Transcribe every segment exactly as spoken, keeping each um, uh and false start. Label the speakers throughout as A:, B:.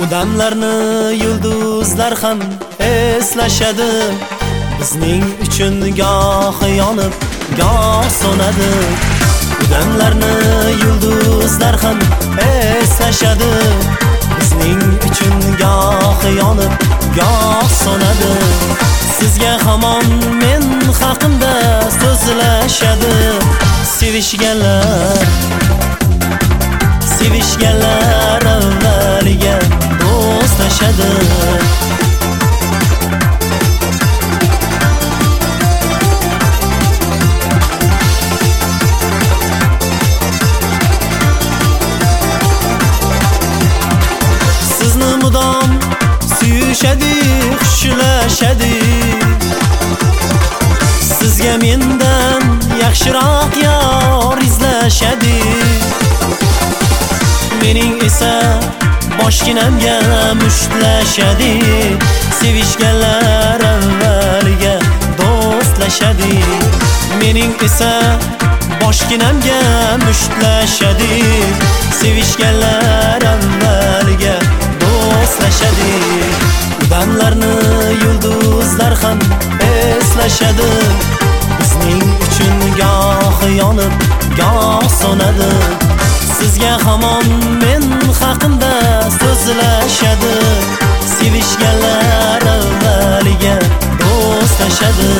A: damlarni yulduzlar ham eslashadi. Bizning uchun goh yonib, goh so'nadi. Damlarni yulduzlar ham eslashadi. Bizning uchun goh yonib, goh so'nadi. Sizga hamon men haqimda so'zlashadi. Sevishganlar Sevishganlar avvaliga do'stlashadi. Sizni mudom suyishadi, xushlashadi. Sizga mendan yaxshiroq yor izlashadi. Mening esa boshginamga mushtlashadi. Sevishganlar avvaliga do'stlashadi. Mening esa boshginamga mushtlashadi. Sevishganlar avvaliga do'stlashadi. Damlarni yulduzlar ham eslashadi. Bizning uchun goh yonib, goh so'nadi. Sizga hamon men haqimda so'zlashadi. Sevishganlar avvaliga do'stlashadi.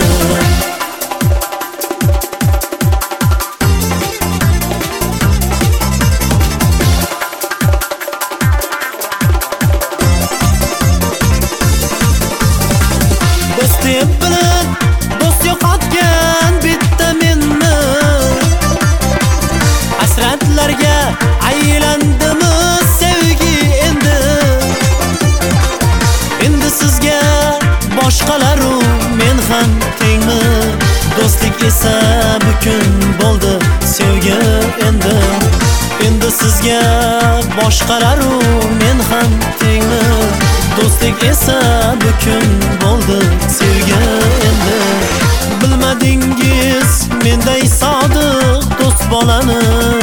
A: Do'st deb bilib, do'st yo'qotgan bitta menni. Hasratlarga aylandimi sevgi endi. Endi sizga boshqalaru men ham tengmi. Do'stlik esa bukun bo'ldi sevgi endi. Endi sizga boshqalaru men ham tengmi. Do'stlik esa bukun bo'ldi sevgi endi. Bilmadingiz menday sodiq do'st bolani.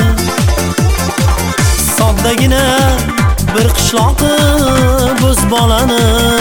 A: Soddagina bir qishloqi bo'z bolani.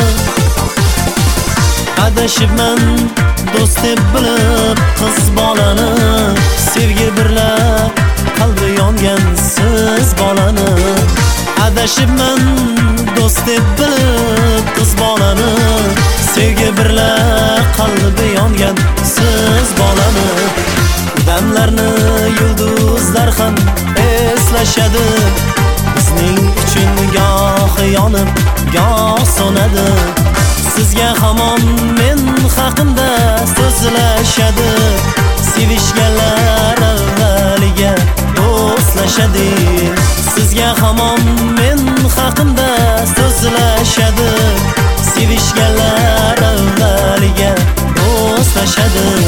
A: Adashibman do'st deb bilib qiz bolani. Sevgi birla qalbi yongan siz bolani. Adashibman do'st deb bilib qiz bolani. Sevgi birla qalbi yongan siz bolani. Damlarni yulduzlar ham eslashadi. Bizning uchun goh yonib, goh so'nadi. Sizga hamon men haqimda so'zlashadi. Sevishganlar avvaliga do'stlashadi. Sizga hamon men haqimda so'zlashadi. Sevishganlar avvaliga do'stlashadi.